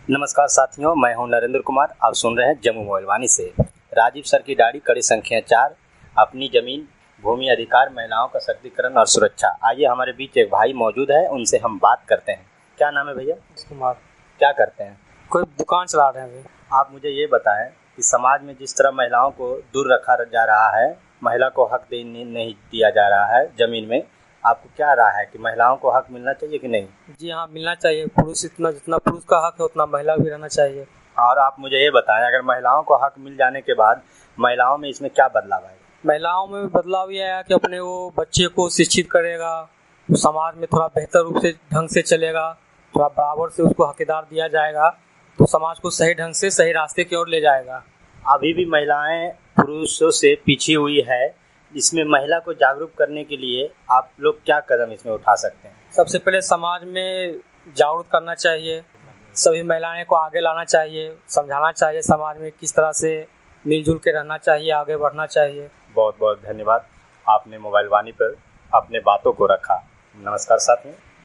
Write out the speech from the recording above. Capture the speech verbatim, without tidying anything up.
नमस्कार साथियों, मैं हूं नरेंद्र कुमार। आप सुन रहे हैं जम्मू मोबाइल वाणी से। राजीव सर की डायरी कड़ी संख्या चार, अपनी जमीन भूमि अधिकार, महिलाओं का सशक्तिकरण और सुरक्षा। आइए, हमारे बीच एक भाई मौजूद है, उनसे हम बात करते हैं। क्या नाम है भैया? कुमार। क्या करते हैं? कोई दुकान चला रहे हैं। आप मुझे ये बताएं कि समाज में जिस तरह महिलाओं को दूर रखा जा रहा है, महिला को हक देने नहीं दिया जा रहा है जमीन में, आपको क्या राय है कि महिलाओं को हक मिलना चाहिए कि नहीं? जी हाँ, मिलना चाहिए। पुरुष इतना जितना पुरुष का हक है उतना महिला भी रहना चाहिए। और आप मुझे ये बताएं, अगर महिलाओं को हक मिल जाने के बाद महिलाओं में इसमें क्या बदलाव आएगा? महिलाओं में बदलाव ये आया कि अपने वो बच्चे को शिक्षित करेगा, समाज में थोड़ा बेहतर रूप से ढंग से चलेगा, थोड़ा बराबर से उसको हकदार दिया जाएगा, तो समाज को सही ढंग से सही रास्ते की ओर ले जाएगा। अभी भी महिलाएं पुरुषों से पीछे हुई है। इसमें महिला को जागरूक करने के लिए आप लोग क्या कदम इसमें उठा सकते हैं? सबसे पहले समाज में जागरूक करना चाहिए, सभी महिलाएं को आगे लाना चाहिए, समझाना चाहिए समाज में किस तरह से मिलजुल के रहना चाहिए, आगे बढ़ना चाहिए। बहुत बहुत धन्यवाद, आपने मोबाइल वाणी पर अपने बातों को रखा। नमस्कार साथियों।